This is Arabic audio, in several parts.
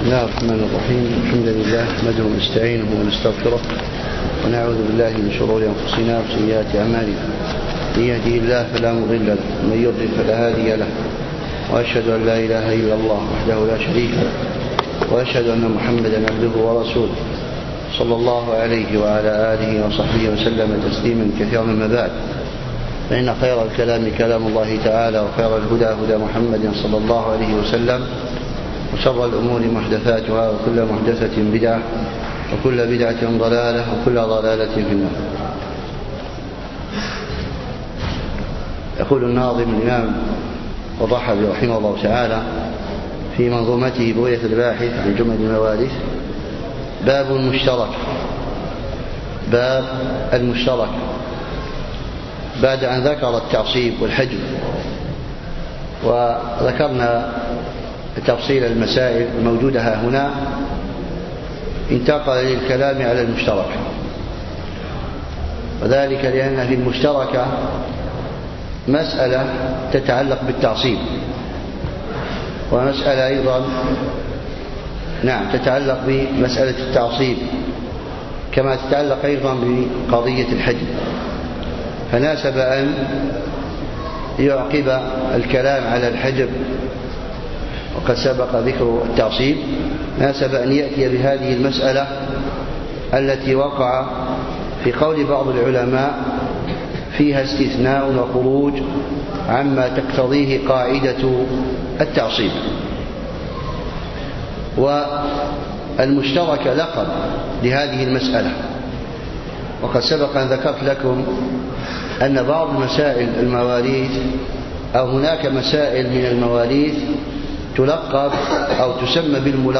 بسم الله الرحمن الرحيم. الحمد لله نحمده ونستعينه ونستغفره ونعوذ بالله من شرور أنفسنا وسيئات أعمالنا. من يهده الله فلا مضل له ومن يضلل فلا هادي له، وأشهد أن لا إله إلا الله وحده لا شريك له، وأشهد أن محمدا عبده ورسوله صلى الله عليه وعلى آله وصحبه وسلم تسليما كثيرا. ما بعد، فإن خير الكلام كلام الله تعالى، وخير الهدى هدى محمد صلى الله عليه وسلم، وشر الأمور محدثاتها، وكل محدثة بدعة، وكل بدعة ضلالة، وكل ضلالة في النار. يقول الناظم الإمام الضحوي رحمه الله تعالى في منظومته بغية الباحث عن جمل المواريث: باب المشترك. باب المشترك بعد أن ذكر التعصيب والحجب وذكرنا تفصيل المسائل الموجودة هنا، انتقل للكلام على المشترك، وذلك لأن في المشتركة مسألة تتعلق بالتعصيب، ومسألة أيضا تتعلق بمسألة التعصيب، كما تتعلق أيضا بقضية الحجب، فناسب أن يعقب الكلام على الحجب وقد سبق ذكر التعصيب، ناسب أن يأتي بهذه المسألة التي وقع في قول بعض العلماء فيها استثناء وخروج عما تقتضيه قاعدة التعصيب. والمشترك لقب لهذه المسألة، وقد سبق أن ذكرت لكم أن بعض مسائل المواريث أو هناك مسائل من المواريث تلقب أو تسمى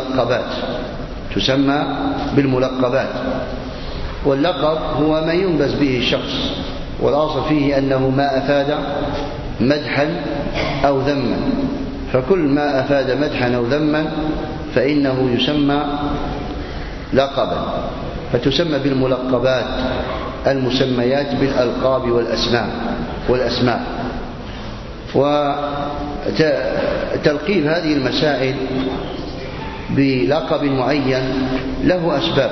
بالملقبات. واللقب هو ما ينبذ به الشخص، والأصل فيه أنه ما أفاد مدحا أو ذما، فكل ما أفاد مدحا أو ذما فإنه يسمى لقبا، فتسمى بالملقبات المسميات بالألقاب والأسماء. وتلقيب هذه المسائل بلقب معين له أسباب،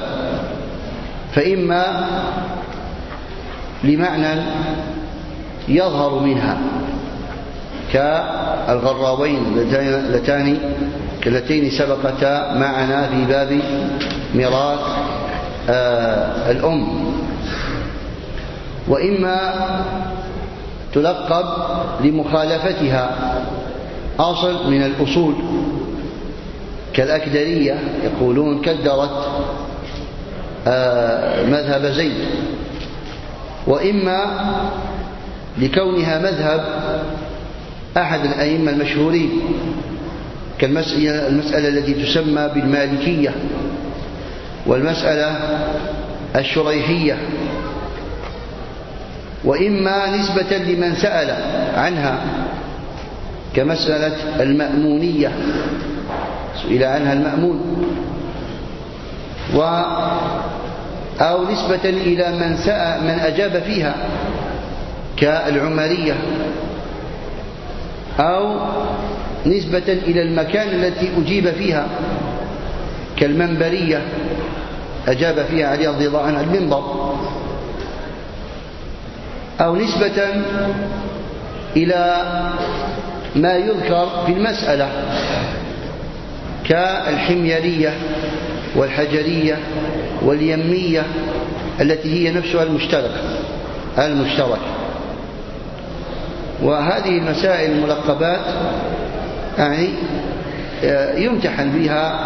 فإما لمعنى يظهر منها كالغراوين اللتين سبقتا معنا في باب ميراث الأم، وإما تلقب لمخالفتها أصل من الأصول، كالأكدرية يقولون كدرت مذهب زيد، وإما لكونها مذهب أحد الأئمة المشهورين، كالمسألة التي تسمى بالمالكية، والمسألة الشريحية، وإما نسبة لمن سأل عنها كمسألة المأمونية، سئل عنها المأمون، أو نسبة إلى من أجاب فيها كالعمرية، أو نسبة إلى المكان التي أجيب فيها كالمنبرية، أجاب فيها علي رضي الله عنه المنبر، أو نسبة إلى ما يذكر في المسألة كالحميرية والحجرية واليمية التي هي نفسها المشترك. وهذه المسائل الملقبات يمتحن بها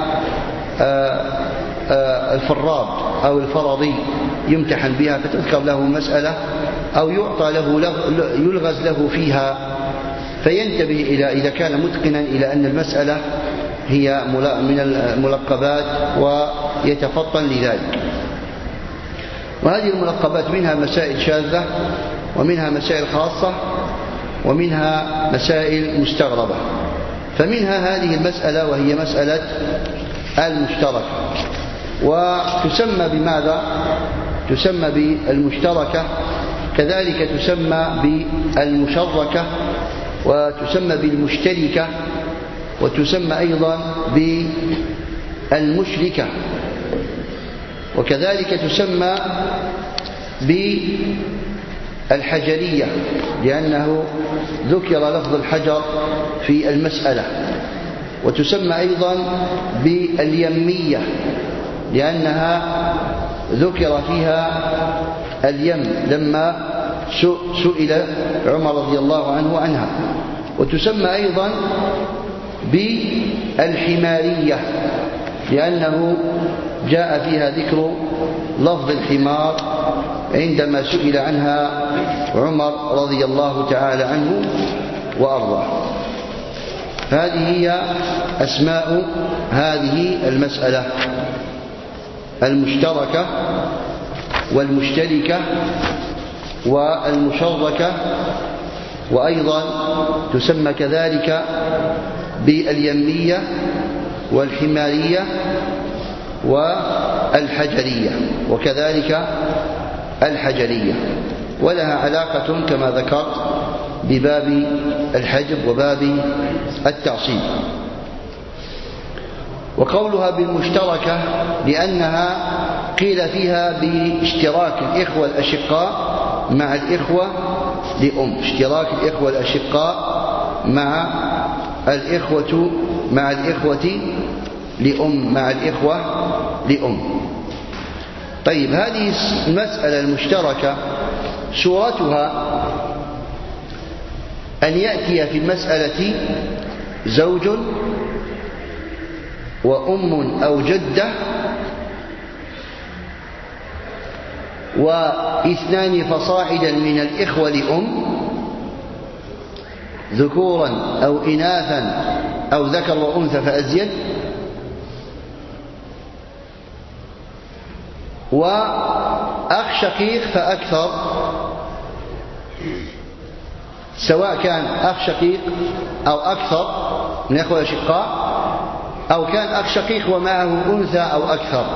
الفراد أو الفرضي، يمتحن بها فتذكر له مسألة أو يعطى له يلغز له فيها، فينتبه إذا كان متقنا إلى أن المسألة هي من الملقبات ويتفطن لذلك. وهذه الملقبات منها مسائل شاذة، ومنها مسائل خاصة، ومنها مسائل مستغربة. فمنها هذه المسألة وهي مسألة المشترك، وتسمى بماذا؟ تسمى بالمشتركة، كذلك تسمى بالمشركة، وتسمى بالمشتركة، وتسمى أيضا المشركة، وكذلك تسمى بالحجرية لأنه ذكر لفظ الحجر في المسألة، وتسمى أيضا باليمية لأنها ذكر فيها اليم لما سئل عمر رضي الله عنه عنها، وتسمى أيضا بالحمارية لأنه جاء فيها ذكر لفظ الحمار عندما سئل عنها عمر رضي الله تعالى عنه وأرضاه. هذه هي أسماء هذه المسألة: المشتركة والمشتركة والمشركة، وأيضا تسمى كذلك باليمية والحمارية والحجرية، وكذلك الحجرية، ولها علاقة كما ذكرت بباب الحجب وباب التعصيب. وقولها بالمشتركة لأنها قيل فيها باشتراك الإخوة الأشقاء مع الإخوة لأم، اشتراك الإخوة الأشقاء مع الإخوة لأم، مع الإخوة لأم. طيب، هذه المسألة المشتركة صورتها أن يأتي في المسألة زوج وأم أو جدة واثنان فصاعدا من الإخوة لأم، ذكورا أو إناثا أو ذكر وأنثى فأزيد، وأخ شقيق فأكثر، سواء كان أخ شقيق أو أكثر من إخوة الأشقاء، أو كان أخ شقيق ومعه أنثى أو أكثر،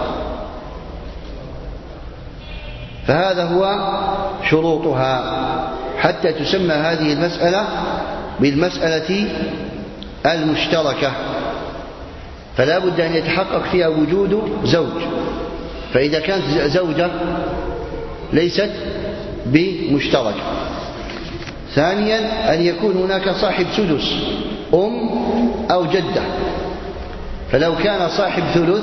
فهذا هو شروطها حتى تسمى هذه المسألة بالمسألة المشتركة. فلا بد أن يتحقق فيها وجود زوج، فإذا كانت زوجة ليست بمشتركة. ثانيا أن يكون هناك صاحب سدس، أم أو جدة، فلو كان صاحب ثلث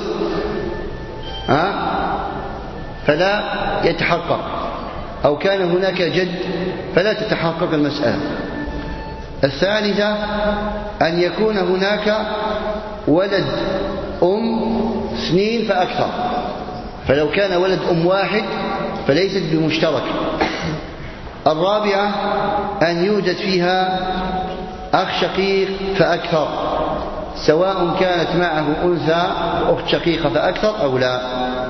فلا يتحقق، أو كان هناك جد فلا تتحقق المسألة. الثالثة أن يكون هناك ولد أم 2 فأكثر، فلو كان ولد أم 1 فليست بمشتركة. الرابعة أن يوجد فيها أخ شقيق فأكثر، سواء كانت معه أنثى أخت شقيقة فأكثر أو لا.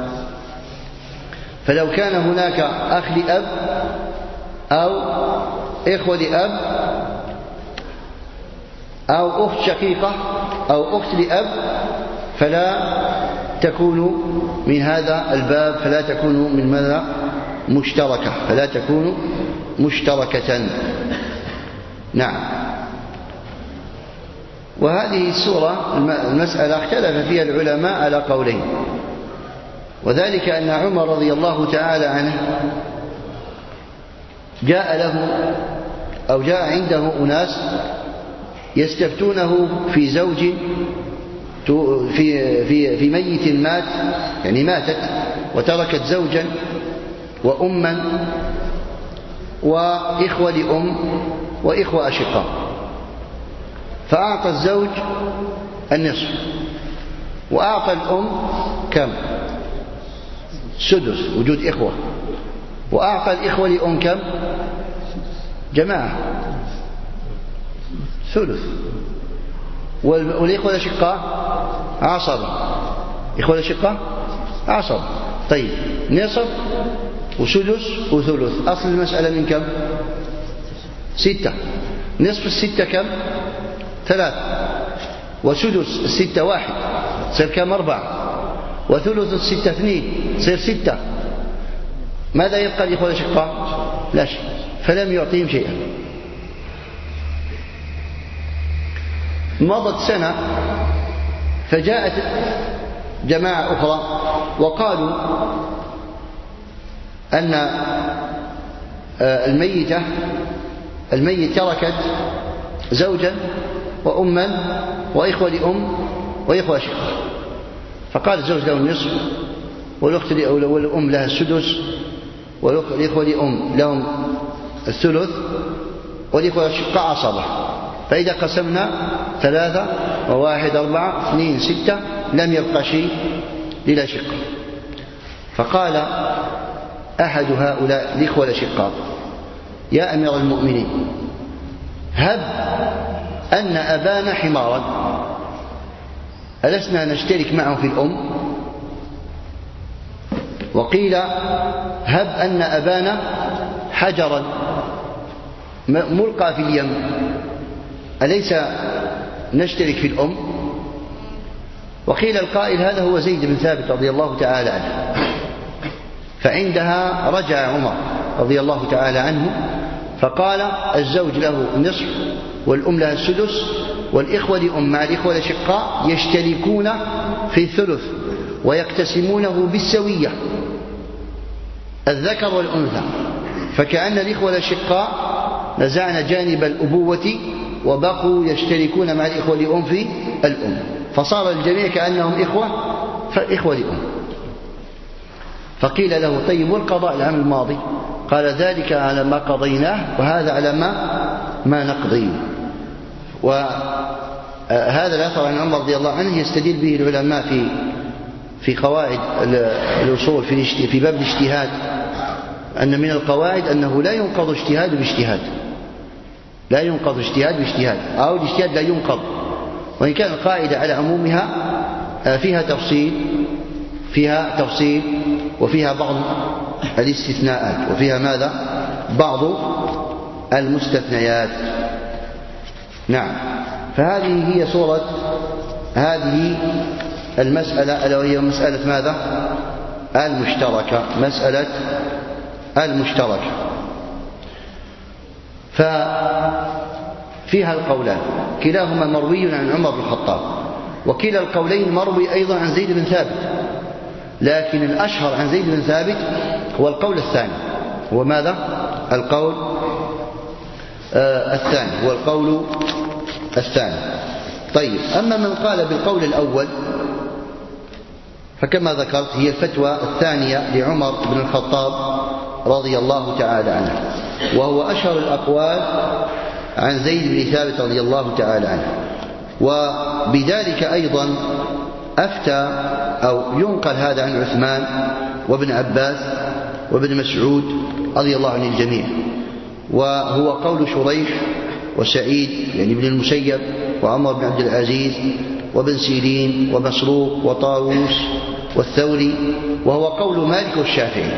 فلو كان هناك أخ لأب أو إخوة لأب أو أخت شقيقة أو أخت لأب فلا تكون من هذا الباب، فلا تكون من ماذا؟ مشتركة، فلا تكون مشتركة. نعم. وهذه السورة المسألة اختلف فيها العلماء على قولين، وذلك أن عمر رضي الله تعالى عنه جاء عنده أناس يستفتونه في زوج في ميت مات، يعني ماتت وتركت زوجا وأما وإخوة لأم وإخوة أشقاء، فأعطى الزوج النصف وأعطى الأم كم؟ سدس وجود إخوة، وأعطى الإخوة لأم كم؟ جماعة ثلث، والإخوة الأشقاء عصبة، إخوة الأشقاء عصبة. طيب، نصف وسدس وثلث، أصل المسألة من كم؟ 6. نصف 6 كم؟ 3، وسدس 6 1 صير كم؟ 4، وثلث 6 2 صير 6. ماذا يبقى لإخوة الأشقاء؟ لا شيء، فلم يعطيهم شيئا. مضت سنة فجاءت جماعة أخرى وقالوا أن الميت تركت زوجا وأما وإخوة لأم وإخوة شقة، فقال الزوج له النصف والأخت والأم لها السدس والإخوة لأم لهم الثلث والإخوة شقة عصبة، فإذا قسمنا 3 و1 4 2 6 لم يبقى شيء للا شقة. فقال أحد هؤلاء الإخوة الأشقاء: يا أمير المؤمنين، هب أن أبانا حمارا، ألسنا نشترك معه في الأم؟ وقيل هب أن أبانا حجرا ملقى في اليم، أليس نشترك في الأم؟ وقيل القائل هذا هو زيد بن ثابت رضي الله تعالى عنه. فعندها رجع عمر رضي الله تعالى عنه فقال الزوج له النصف والأم لها السدس والإخوة لأم مع الإخوة الأشقاء يشتركون في الثلث ويقتسمونه بالسوية الذكر والأنثى، فكأن الإخوة الأشقاء نزعنا جانب الأبوة وبقوا يشتركون مع الإخوة لأم في الأم، فصار الجميع كأنهم إخوة لأم. فقيل له: طيب والقضاء العام الماضي؟ قال: ذلك على ما قضيناه وهذا على ما نقضي. وهذا الأثر عن عمر رضي الله عنه يستدل به العلماء في قواعد الأصول في باب الاجتهاد، أن من القواعد أنه لا ينقض اجتهاد باجتهاد، لا ينقض اجتهاد باجتهاد، أو الاجتهاد لا ينقض، وإن كان القاعدة على عمومها فيها تفصيل وفيها بعض الاستثناءات وفيها ماذا؟ بعض المستثنيات. نعم. فهذه هي صورة هذه المسألة، ألا وهي مسألة ماذا؟ المشتركة، مسألة المشتركة. ففيها القولان، كلاهما مروي عن عمر بن الخطاب، وكلا القولين مروي أيضا عن زيد بن ثابت، لكن الأشهر عن زيد بن ثابت هو القول الثاني. هو ماذا؟ القول الثاني، هو القول الثاني. طيب، أما من قال بالقول الأول فكما ذكرت هي الفتوى الثانية لعمر بن الخطاب رضي الله تعالى عنه، وهو أشهر الأقوال عن زيد بن ثابت رضي الله تعالى عنه. وبذلك أيضا أفتى أو ينقل هذا عن عثمان وابن عباس وابن مسعود رضي الله عن الجميع، وهو قول شريح وسعيد يعني ابن المسيب وعمر بن عبد العزيز وابن سيرين ومسروق وطاووس والثوري، وهو قول مالك والشافعي،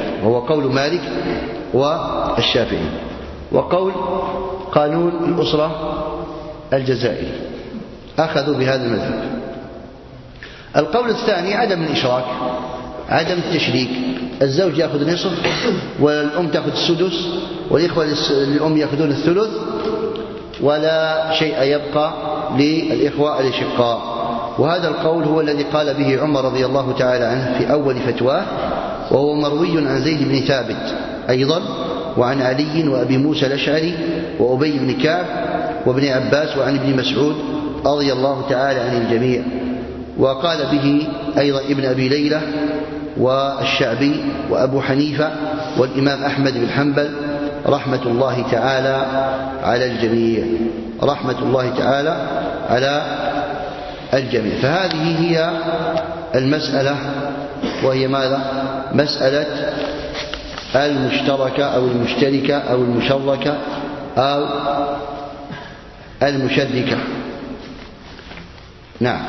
وقول قانون الأسرة الجزائري، أخذوا بهذا المذهب. القول الثاني عدم الإشراك، عدم التشريك، الزوج يأخذ نصف والأم تأخذ السدس والإخوة الأم يأخذون الثلث ولا شيء يبقى للإخوة الأشقاء. وهذا القول هو الذي قال به عمر رضي الله تعالى عنه في أول فتواه، وهو مروي عن زيد بن ثابت أيضا وعن علي وأبي موسى الأشعري وأبي بن كعب وابن عباس وعن ابن مسعود رضي الله تعالى عن الجميع. وقال به أيضا ابن أبي ليلى والشعبي وأبو حنيفة والإمام أحمد بن حنبل رحمة الله تعالى على الجميع، رحمة الله تعالى على الجميع. فهذه هي المسألة، وهي ماذا؟ مسألة المشتركة أو المشتركة أو المشركة أو المشركة. نعم.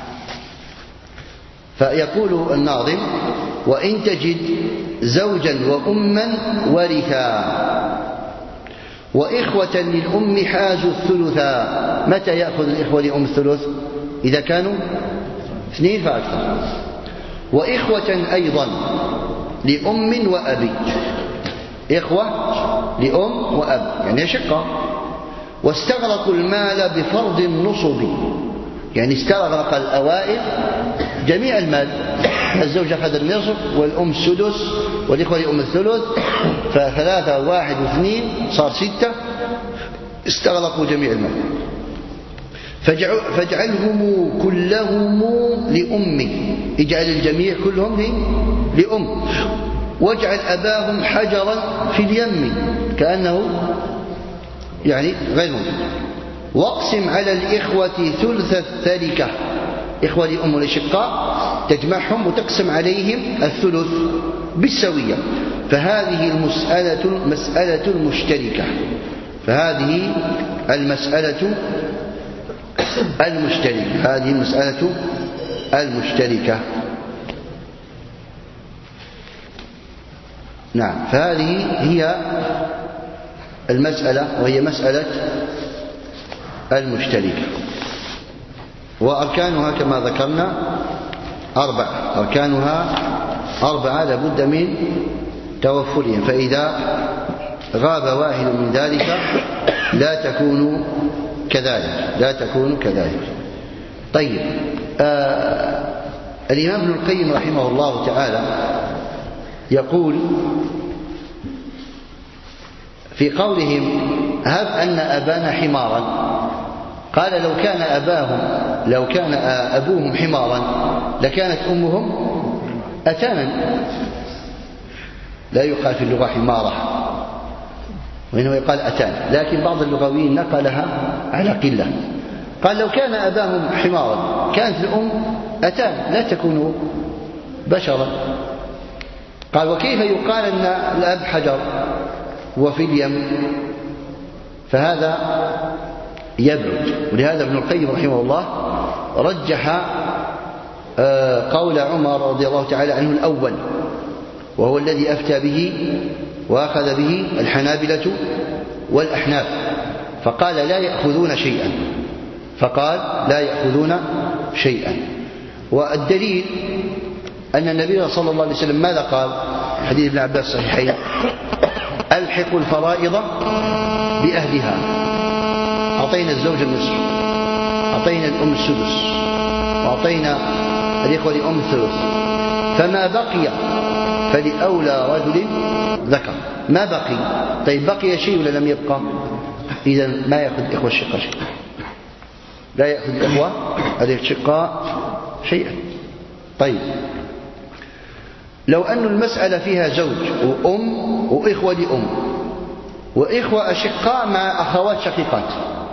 فيقول الناظم: وإن تجد زوجا وأما ورثا وإخوة للأم حازوا الثلثا. متى يأخذ الإخوة لأم الثلث؟ إذا كانوا 2 فأكثر. وإخوة أيضا لأم وأبي، إخوة لأم وأب يعني شقة. واستغرقوا المال بفرض النصب، يعني استغرق الأوائل جميع المال. الزوج أخذ النصف والأم السدس والإخوة لأم الثلث، فثلاثة واحد واثنين صار 6، استغرقوا جميع المال. فاجعلهم كلهم لأمي، اجعل الجميع كلهم لأم، واجعل أباهم حجرا في اليم كأنه يعني غير موجود. واقسم على الإخوة ثلث التركة، إخوة لأم والأشقاء تجمعهم وتقسم عليهم الثلث بالسوية. فهذه المسألة المشتركة، فهذه المسألة المشتركة، هذه المسألة المشتركة. نعم، فهذه هي المسألة، وهي مسألة المشتركة. وأركانها كما ذكرنا 4، أركانها 4 لابد من توفرهم، فإذا غاب واحد من ذلك لا تكون كذلك، لا تكون كذلك. طيب، الإمام ابن القيم رحمه الله تعالى يقول في قولهم هب أن أبانا حمارا، قال لو كان أبوهم حمارا لكانت أمهم أتانا. لا يقال في اللغة حمارة، وإنه يقال أتان، لكن بعض اللغويين نقلها على قلة. قال لو كان أباهم حمارا كانت الأم أتان لا تكون بشرا. قال وكيف يقال أن الأب حجر وفي اليم؟ فهذا يبعد. ولهذا ابن القيم رحمه الله رجح قول عمر رضي الله تعالى عنه الأول، وهو الذي أفتى به وأخذ به الحنابلة والأحناف، فقال لا يأخذون شيئا، فقال لا يأخذون شيئا. والدليل أن النبي صلى الله عليه وسلم ماذا قال؟ حديث ابن عباس الصحيحين: ألحقوا الفرائض بأهلها. أعطينا الزوج النصف، أعطينا الأم السدس، وأعطينا الإخوة لأم الثلث، فما بقي فلأولى رجل ذكر. ما بقي، طيب بقي شيء ولا لم يبقى؟ إذا ما يأخذ الإخوة الشقاء شيئا، لا يأخذ الإخوة الشقاء شيئا. طيب، لو أن المسألة فيها زوج وأم وإخوة لأم وإخوة أشقاء مع أخوات شقيقات،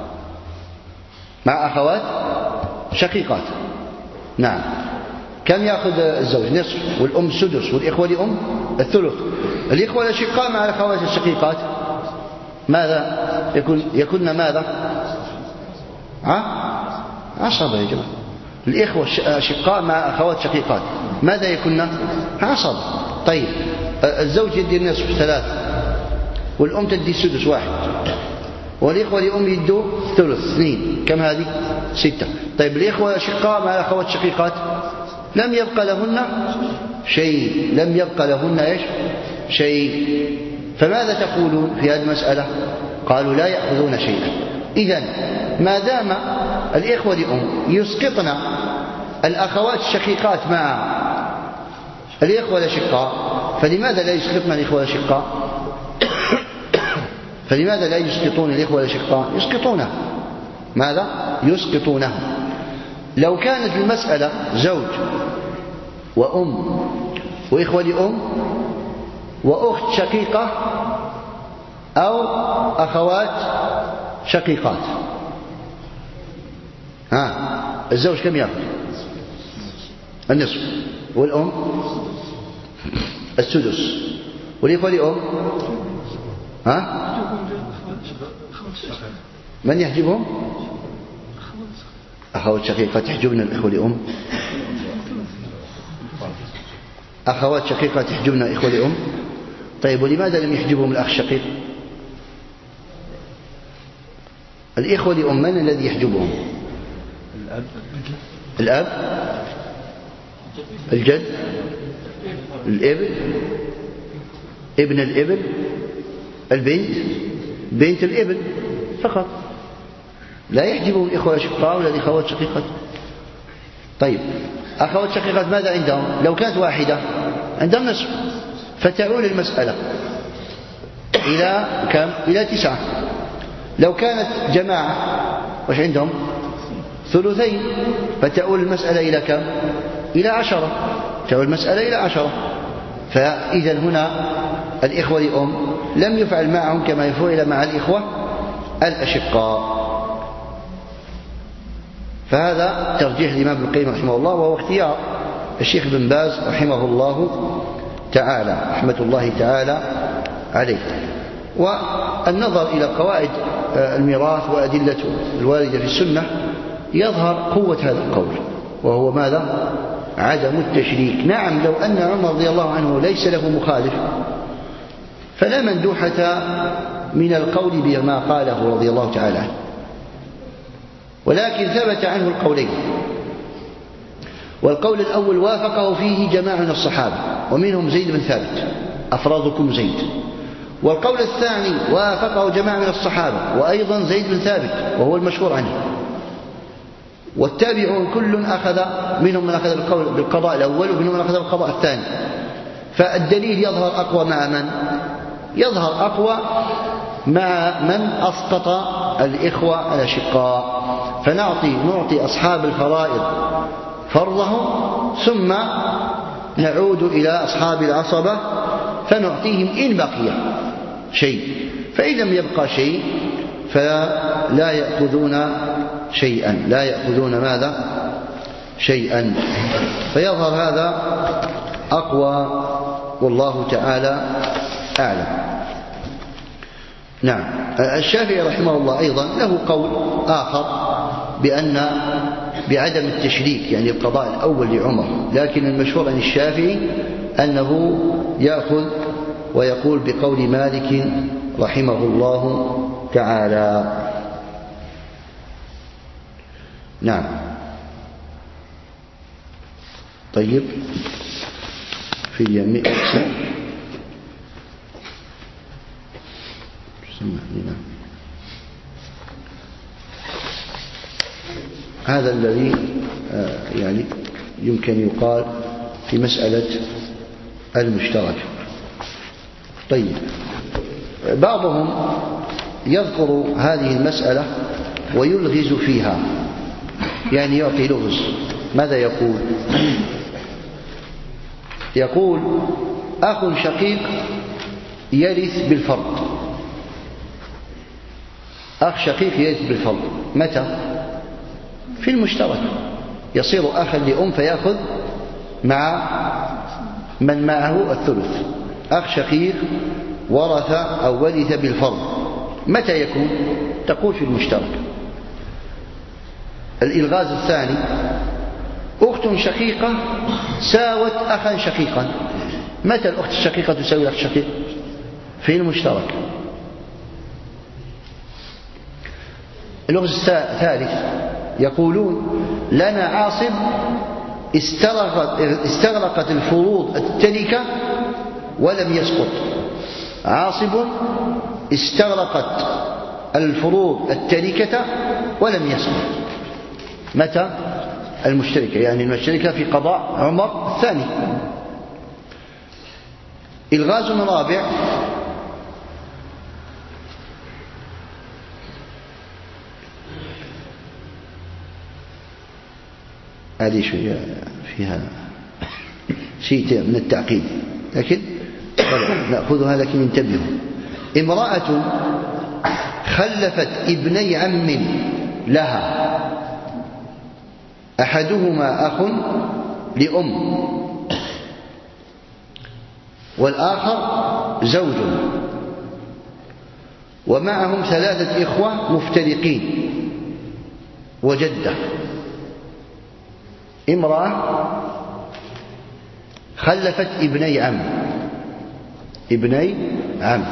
مع أخوات شقيقات، نعم، كم يأخذ الزوج؟ نصف، والأم السدس، والإخوة لأم الثلث. الإخوة الأشقاء مع الأخوات الشقيقات ماذا يكون ماذا؟ عصبة يا جماعة. الإخوة الأشقاء مع أخوات شقيقات ماذا يكون؟ عصبة. طيب، الزوج يدي النصف 3، والأم تدي السدس 1، والإخوة لأم يدوا ثلث 2، كم هذه؟ 6. طيب الإخوة الأشقاء مع الأخوات الشقيقات لم يبقى لهن شيء، لم يبقى لهن إيش؟ شيء. فماذا تقولون في هذه المسألة؟ قالوا لا يأخذون شيئا. إذن ما دام الإخوة لأم يسقطن الأخوات الشقيقات مع الإخوة الأشقاء، فلماذا لا يسقطن الإخوة الأشقاء؟ فلماذا لا يسقطون الإخوة الأشقاء؟ يسقطونه. ماذا؟ يسقطونه. لو كانت المسألة زوج وأم وإخوة لأم وأخت شقيقة أو أخوات شقيقات، الزوج كم يأخذ؟ النصف، والأم السدس، والإخوة لأم من يحجبهم؟ أخوات شقيقات يحجبن الإخوة لأم، أخوات شقيقات يحجبن الإخوة لأم. طيب، ولماذا لم يحجبهم الأخ الشقيق؟ الإخوة لأم من الذي يحجبهم؟ الأب، الجد، الابن، ابن الابن، البنت، بنت الابن فقط، لا يحجبهم الإخوة الأشقاء ولا الأخوات الشقيقات. طيب، أخوات شقيقات ماذا عندهم؟ لو كانت واحدة عندهم نصف، فتعول المسألة إلى كم؟ إلى 9. لو كانت جماعة وش عندهم؟ ثلثين، فتعول المسألة إلى كم؟ إلى 10. تعول المسألة إلى 10. فإذا هنا الإخوة لأم لم يفعل معهم كما يفعل مع الإخوة الأشقاء. فهذا ترجيح الإمام ابن القيم رحمه الله، وهو اختيار الشيخ بن باز رحمه الله تعالى، رحمة الله تعالى عليه. والنظر إلى قواعد الميراث وأدلة الواردة في السنة يظهر قوة هذا القول، وهو ماذا؟ عدم التشريك. نعم، لو أن عمر رضي الله عنه ليس له مخالف فلا مندوحة من القول بما قاله رضي الله تعالى عنه، ولكن ثبت عنه القولين. والقول الأول وافقه فيه جماعة من الصحابة ومنهم زيد بن ثابت، أفرادكم زيد. والقول الثاني وافقه جماعة من الصحابة وأيضا زيد بن ثابت، وهو المشهور عنه. والتابعون كل أخذ، منهم من أخذ القول بالقضاء الأول ومنهم من أخذ القضاء الثاني. فالدليل يظهر أقوى مع من؟ يظهر أقوى مع من أسقط الإخوة الأشقاء. فنعطي أصحاب الفرائض فرضهم، ثم نعود إلى أصحاب العصبة فنعطيهم إن بقي شيء، فإن لم يبقى شيء فلا يأخذون شيئا، لا يأخذون ماذا؟ شيئا. فيظهر هذا أقوى، والله تعالى أعلم. نعم. الشافعي رحمه الله أيضا له قول آخر بعدم التشريك، يعني القضاء الأول لعمر، لكن المشهور عن الشافعي أنه يأخذ ويقول بقول مالك رحمه الله تعالى. نعم. طيب، في اليمين هذا الذي يعني يمكن يقال في مسألة المشترك. طيب، بعضهم يذكر هذه المسألة ويلغز فيها، يعني يعطي لغز. ماذا يقول؟ يقول أخ شقيق يرث بالفرض. أخ شقيق يرث بالفرض متى؟ في المشترك، يصير أخا لأم فيأخذ مع من معه الثلث. أخ شقيق ورث أو ورث بالفرض متى يكون؟ تقول في المشترك. الإلغاز الثاني: أخت شقيقة ساوت أخا شقيقا. متى الأخت الشقيقة تساوي الأخ الشقيق؟ في المشترك. اللغز الثالث: يقولون لنا عاصب استغرقت الفروض التركة ولم يسقط. عاصب استغرقت الفروض التركة ولم يسقط. متى؟ المشتركة، يعني المشتركة في قضاء عمر الثاني. إلغاز رابع: هذه شوية فيها شيء من التعقيد، لكن نأخذها، لكن انتبهوا. امرأة خلفت ابني عم لها، أحدهما أخ لأم والآخر زوج، ومعهم 3 إخوة مفترقين وجدة. امرأة خلفت ابني عم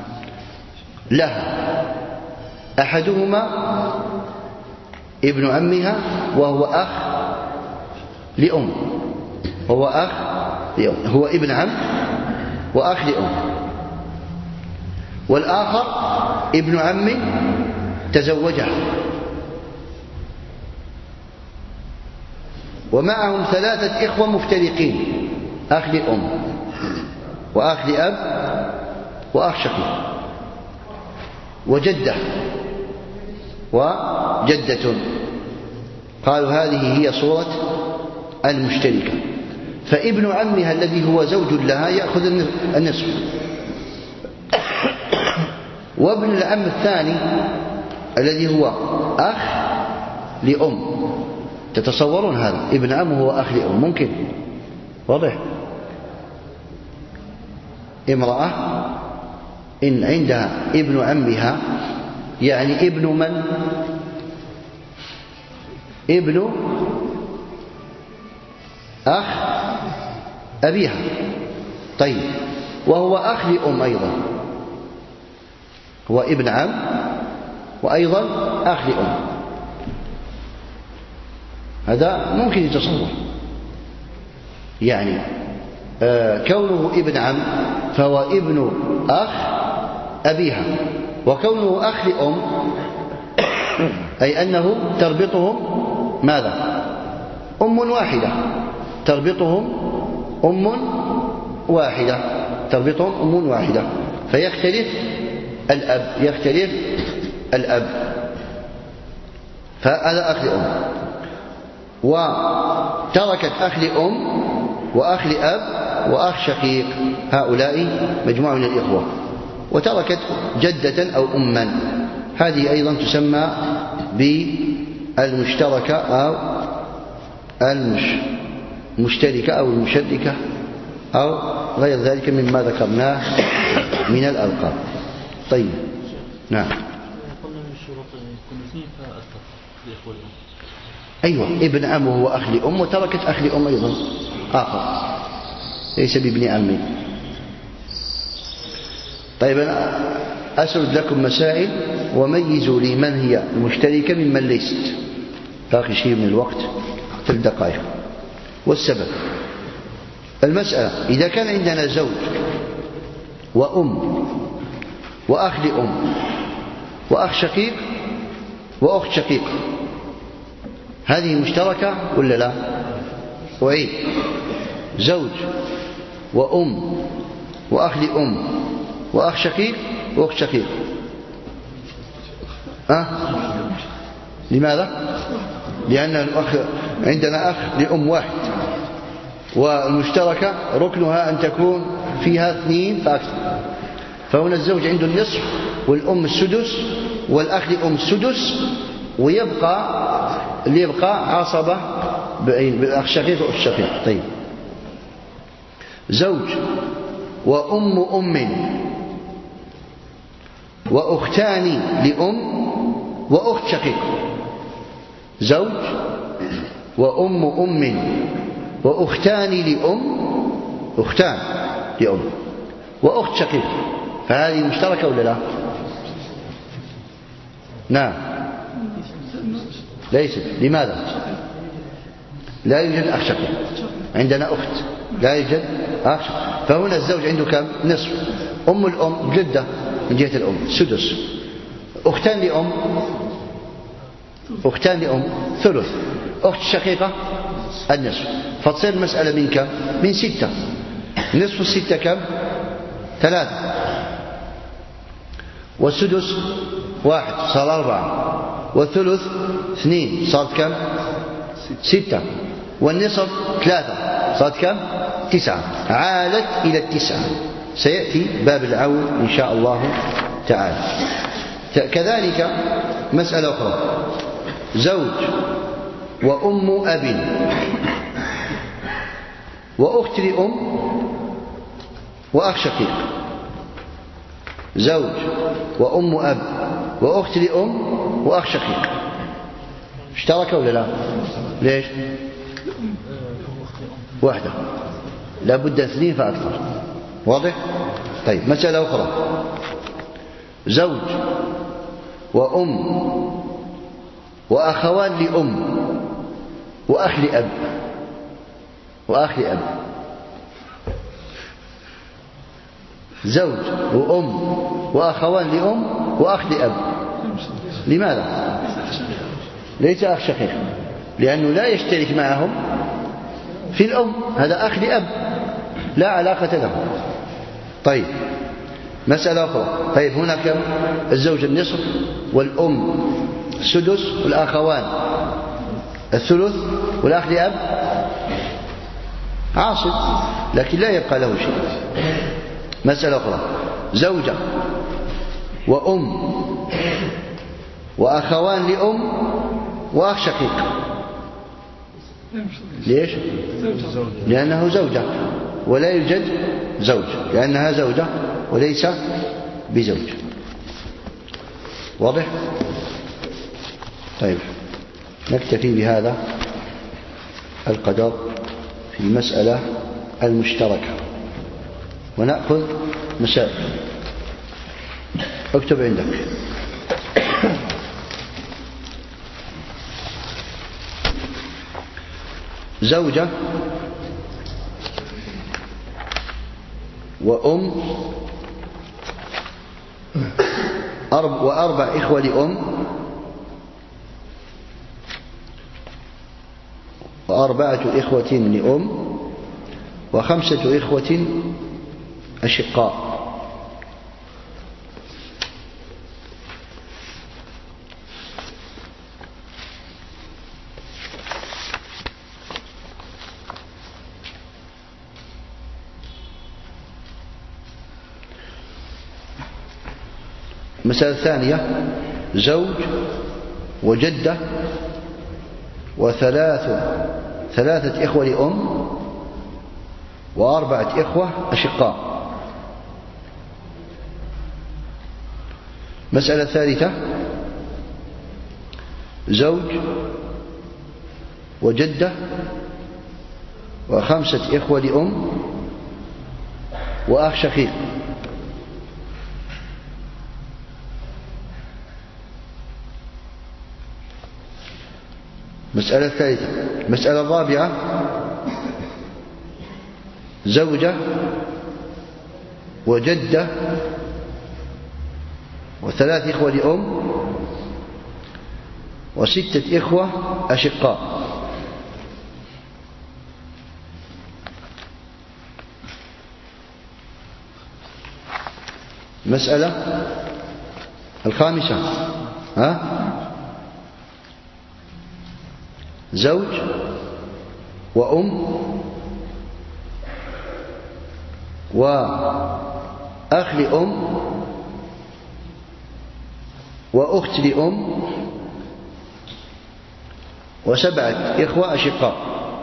لها، أحدهما ابن عمها وهو أخ لأم، هو ابن عم وأخ لأم، والآخر ابن عم تزوجها. ومعهم 3 إخوة مفترقين، أخ لأم وأخ لأب وأخ شقيق وجدة وجدة. قالوا هذه هي صورة المشتركة. فابن عمها الذي هو زوج لها يأخذ النصف، وابن العم الثاني الذي هو أخ لأم. تتصورون هذا ابن عم هو أخ لأم؟ ممكن؟ واضح؟ امرأة إن عندها ابن عمها، يعني ابن من؟ ابن أخ أبيها. طيب، وهو أخ لأم أيضا، هو ابن عم وأيضا أخ لأم. هذا ممكن يتصور، يعني كونه ابن عم فهو ابن أخ أبيها، وكونه أخ لأم أي أنه تربطهم ماذا؟ أم واحدة، تربطهم أم واحدة، تربطهم أم واحدة، فيختلف الأب، يختلف الأب، فهذا أخ لأم. وتركت أخ لأم وأخ لأب وأخ شقيق، هؤلاء مجموعة من الإخوة، وتركت جدة أو أما، هذه أيضا تسمى بالمشتركة أو المشتركة أو المشركة أو غير ذلك مما ذكرناه من الألقاب. طيب، نعم. قلنا من الشروط يكون 2 فأكثر لإخوة الأم. أيوة، ابن عم وهو أخ لأم، وتركت أخ لأم أيضا آخر ليس بابن عمي. طيب، أنا أسرد لكم مسائل وميزوا لي من هي المشتركة ممن ليست. باقي شيء من الوقت 3 دقائق. والسبب المسألة إذا كان عندنا زوج وأم وأخ لأم وأخ شقيق وأخت شقيق، هذه مشتركة ولا لا؟ وعيد، زوج وأم وأخ لأم وأخ شقيق وأخت شقيق، لماذا؟ لأن الأخ عندنا أخ لأم واحد، والمشتركة ركنها أن تكون فيها 2 فأكثر، فهنا الزوج عنده النصف والأم السدس والأخ لأم السدس، ويبقى اللي يبقى عصبة بالأخ شقيق وأخت شقيق. طيب، زوج وأم وأختان لأم وأخت شقيق، زوج وأم وأختان لأم، أختان لأم وأخت شقيق، فهذه مشتركة ولا لا؟ نعم، ليست. لماذا؟ لا يوجد أخ شقيق، عندنا أخت، لا يوجد أخ شقيق، فهنا الزوج عنده كم؟ نصف. أم الأم جدة من جهة الأم سدس، أختان لأم ثلث، أخت شقيقة النصف، فتصير المسألة من كم؟ من 6. نصف 6 كم؟ 3، والسدس 1 صار 4، والثلث 2 صارت كم؟ 6، والنصف 3 صارت كم؟ 9. عالت إلى 9، سيأتي باب العون إن شاء الله تعالى. كذلك مسألة أخرى، زوج وأم أب وأخت لأم وأخ شقيق، زوج وأم أب وأخت لأم وأخ شقيق، اشتركوا ولا لا؟ ليش؟ واحدة، لا بد 2 فأكثر. واضح؟ طيب، مسألة أخرى، زوج وأم وأخوان لأم وأخ لأب زوج وأم وأخوان لأم وأخ لأب، لماذا؟ ليس أخ شقيق، لأنه لا يشترك معهم في الأم، هذا أخ لأب لا علاقة له. طيب مسألة أخرى. طيب هناك الزوج النصف والأم السدس والأخوان الثلث والأخ لأب عاصب لكن لا يبقى له شيء. مسألة أخرى. زوجة وأم وأخوان لأم وأخ شقيق. ليش؟ لأنه زوجة ولا يوجد زوج، لأنها زوجة وليس بزوج. واضح؟ طيب نكتفي بهذا القدر في المسألة المشتركة ونأخذ مسائل. اكتب عندك. زوجة وأم وأربع إخوة لأم وأربعة إخوة لأم وخمسة إخوة أشقاء. المسألة الثانية. زوج وجدة وثلاثة إخوة لأم وأربعة إخوة أشقاء. مسألة ثالثة. زوج وجدة وخمسة إخوة لأم وأخ شقيق. مسألة ثالثة. مسألة الرابعة. زوجة وجدة وثلاث إخوة لأم وستة إخوة أشقاء. مسألة الخامسة. زوج وأم وأخ لأم وأخت لأم وسبعة إخوة أشقاء.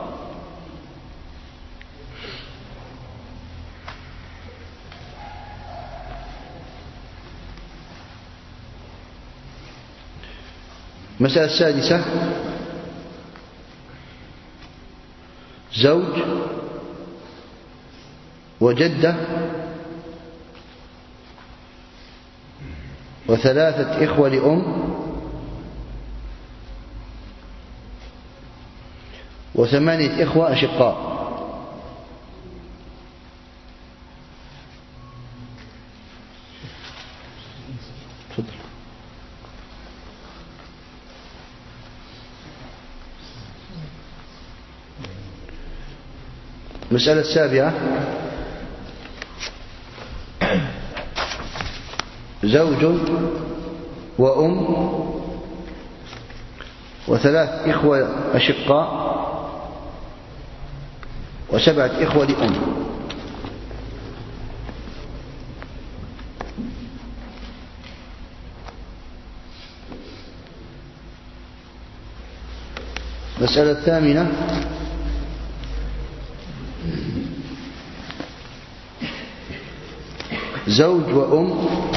المسألة السادسة. زوج وجدة وثلاثة إخوة لأم وثمانية إخوة أشقاء. المسألة السابعة. زوج وأم وثلاث إخوة أشقاء وسبعة إخوة لأم. المسألة الثامنة. زوج وأم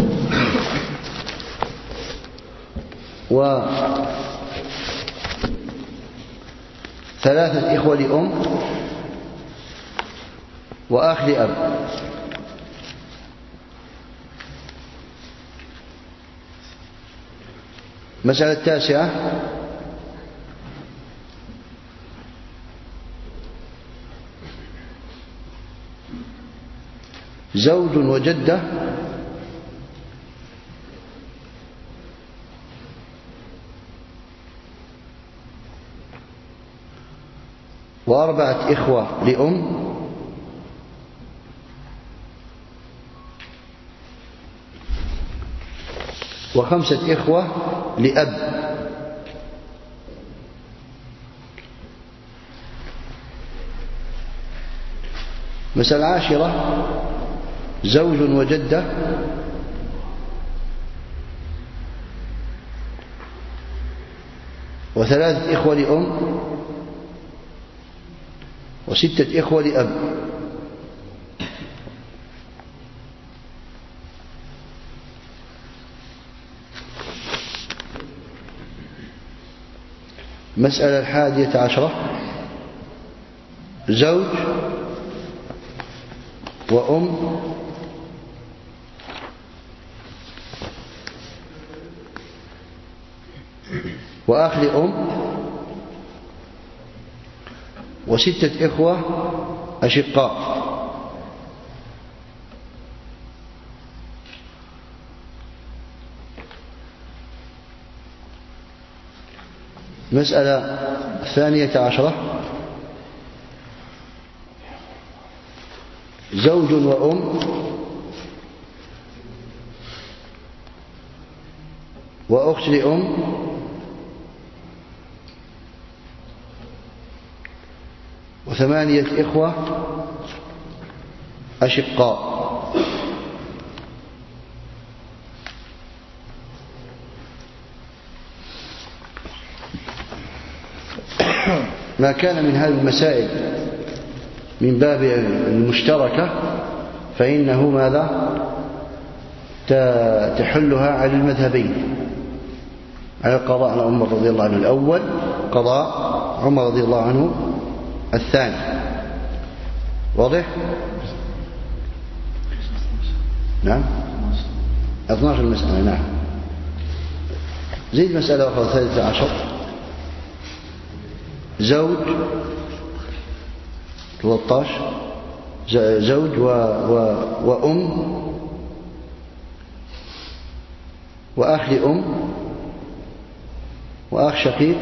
وثلاثة إخوة لأم وأخ لأب. المسألة التاسعة. زوج وجدة و4 إخوة لأم، و5 إخوة لأب. مسألة 10: زوج وجدة، و3 إخوة لأم، و6 إخوة لأب. مسألة 11: زوج وأم وأخ لأم، و6 إخوة أشقاء. مسألة 12: زوج وأم وأخت لأم و8 إخوة أشقاء. ما كان من هذه المسائل من باب المشتركة فإنه ماذا تحلها على المذهبين، على القضاء على عمر رضي الله عنه الأول، قضاء عمر رضي الله عنه الثاني. واضح؟ نعم 12 مسألة. نعم. زيد مسألة أخرى 13: زوج 13 زوج وأم وأخ لأم وأخ شقيق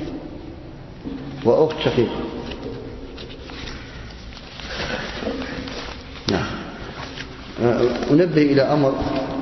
وأخت شقيق. نعم. أنبه إلى أمر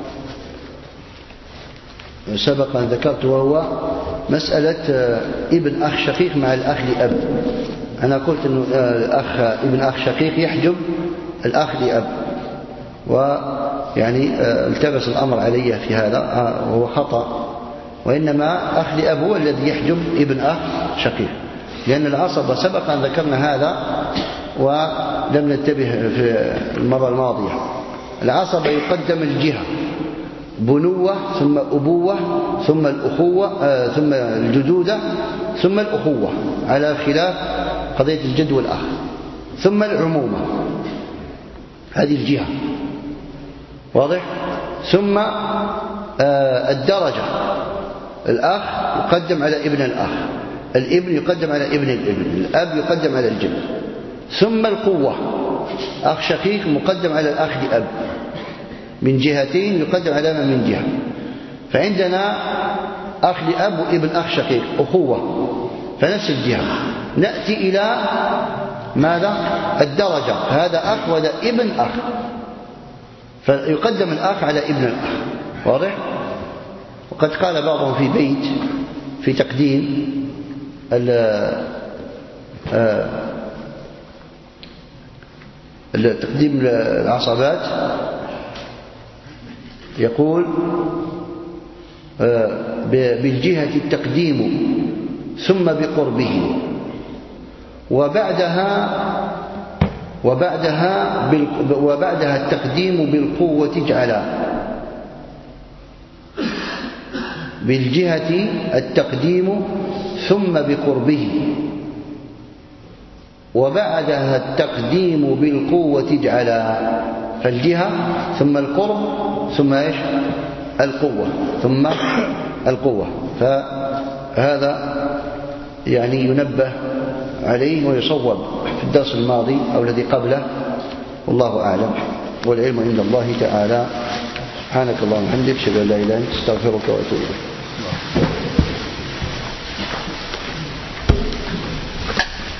سبق أن ذكرت، وهو مسألة ابن أخ شقيق مع الأخ لأب. أنا قلت أنه ابن أخ شقيق يحجب الأخ لأب، ويعني التبس الأمر علي في هذا، وهو خطأ، وإنما أخ لأب هو الذي يحجب ابن أخ شقيق، لأن العصبة سبق أن ذكرنا هذا ولم ننتبه في المرة الماضية. العصبة يقدم الجهة، بنوة ثم أبوة ثم الأخوة ثم الجدودة ثم الأخوة، على خلاف قضية الجد والأخ، ثم العمومة، هذه الجهة. واضح؟ ثم الدرجة، الأخ يقدم على ابن الأخ، الابن يقدم على ابن الابن، الأب يقدم على الجد. ثم القوة، أخ شقيق مقدم على الأخ لأب من جهتين، يقدم على من جهة. فعندنا أخ لأب وابن أخ شقيق أخوة، فنفس الجهة. نأتي إلى ماذا؟ الدرجة، هذا أخ وهذا ابن أخ، فيقدم الأخ على ابن الأخ. واضح؟ وقد قال بعضهم في بيت في تقديم تقديم العصبات، يقول بالجهة التقديم ثم بقربه، وبعدها التقديم بالقوة اجعلا. بالجهة التقديم ثم بقربه، وبعدها التقديم بالقوة اجعلا. فالجهة ثم القرب ثم ايش؟ القوة، ثم القوة. فهذا يعني ينبه عليه ويصوب في الدرس الماضي أو الذي قبله، والله أعلم، والعلم عند الله تعالى. سبحانك اللهم وبحمدك، أشهد أن لا إله إلا أنت، أستغفرك وأتوب إليك.